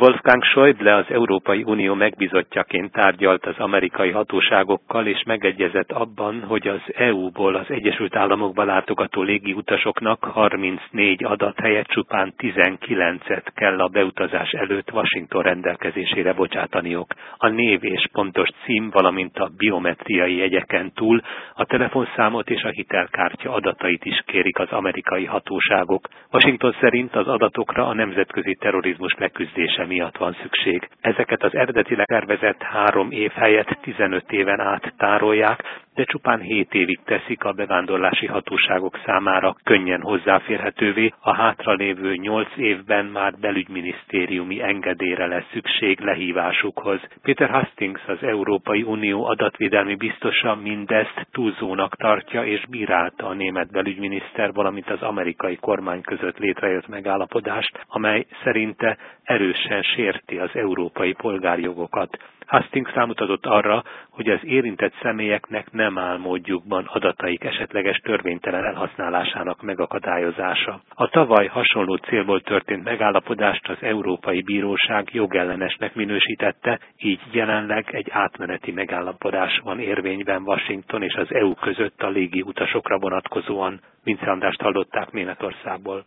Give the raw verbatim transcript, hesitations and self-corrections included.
Wolfgang Schäuble az Európai Unió megbízottjaként tárgyalt az amerikai hatóságokkal, és megegyezett abban, hogy az é u-ból az Egyesült Államokba látogató légiutasoknak harmincnégy adat helyett csupán tizenkilencet kell a beutazás előtt Washington rendelkezésére bocsátaniuk. A név és pontos cím, valamint a biometriai jegyeken túl a telefonszámot és a hitelkártya adatait is kérik az amerikai hatóságok. Washington szerint az adatokra a nemzetközi terrorizmus leküzdése miatt van szükség. Ezeket az eredetileg tervezett három év helyett tizenöt éven át tárolják, de csupán hét évig teszik a bevándorlási hatóságok számára könnyen hozzáférhetővé, a hátralévő nyolc évben már belügyminisztériumi engedélyre lesz szükség lehívásukhoz. Peter Hastings, az Európai Unió adatvédelmi biztosa mindezt túlzónak tartja, és bírálta a német belügyminiszter, valamint az amerikai kormány között létrejött megállapodást, amely szerinte erősen sérti az európai polgárjogokat. Hastings rámutatott arra, hogy az érintett személyeknek nem áll módjukban adataik esetleges törvénytelen elhasználásának megakadályozása. A tavaly hasonló célból történt megállapodást az Európai Bíróság jogellenesnek minősítette, így jelenleg egy átmeneti megállapodás van érvényben Washington és az é u között a légi utasokra vonatkozóan. Vince Andrást hallották Németországból.